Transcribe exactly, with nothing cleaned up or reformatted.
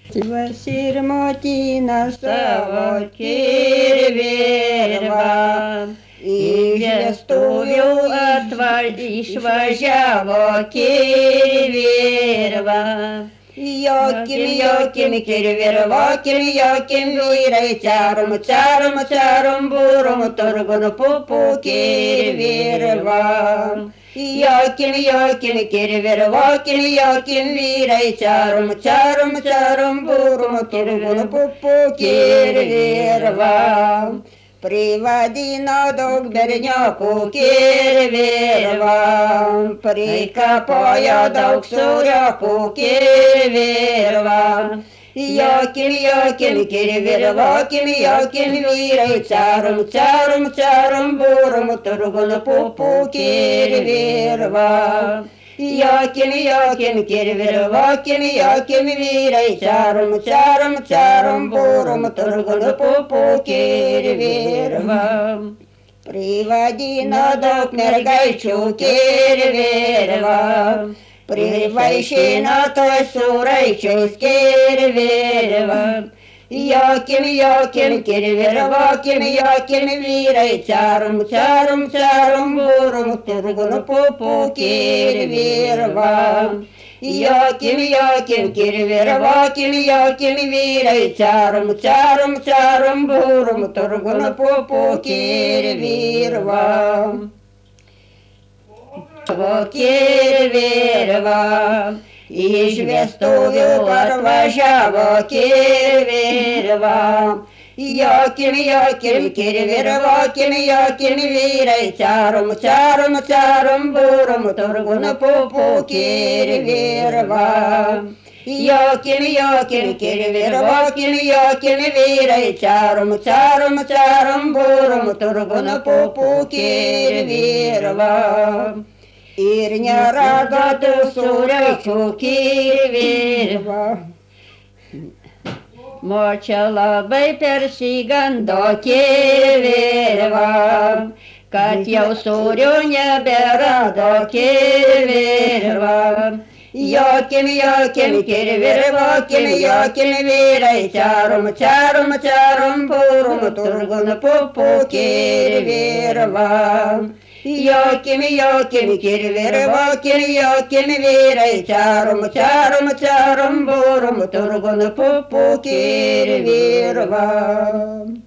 Tėvas ir motina savo kirvirva, iš vestuvių atvar, išvažiavo kirvirva. Jokim, jokim, kirvirvokim, jokim, vyrai, carum, carum, carum, burum, turgun, pupu, kirvirva. Jokim, jokim, kirvirvokim, jokim, vyrai, carum, carum, carum, burum, turgun, pupu, kirvirva. Privadino daug berniokų kirvirva, prikapojo daug sūriokų kirvirva. Jokim, jokim, kirvirvokim, jokim, vyrai, carum, carum, carum, burum, turgun, pupu, kirvirva. Jokim, jokim, kirvirvokim, jokim, vyrai, carum, carum, carum, burum, turgun, pupu, kirvirva. Privadino daug mergaičių kirvirva, privaišino toj sūraičiais kirvirva. Jokim, jokim, kirvirvokim, jokim, vyrai, carum, carum, carum, burum, turgun, pupu, kirvirva. Jokim, jokim, kirvirvokim, jokim, vyrai, carum, carum, carum, burum, turgun, pupu, kirvirva. Kirvirva, iš vestuvių parvažiavo kirvirva. Jokim, jokim, kirvirvokim, jokim, vyrai, carum, carum, carum, burum, turgun, pupu, kirvirva. Jokim, jokim, kirvirvokim, jokim, vyrai, carum, carum, carum, burum, turgun, pupu, kirvirva. Ir nerado tų sūraičių kirvirva. Močia labai persigando kirvirva, kad jau sūrių neberado kirvirva. Jokim, jokim, kirvirvokim, jokim, vyrai, carum, carum, carum, burum, turgun, pupu, kirvirva. Jokim, jokim, kirvirvokim, jokim, vyrai, carum, carum, carum, burum, turgun, pupu, kirvirva.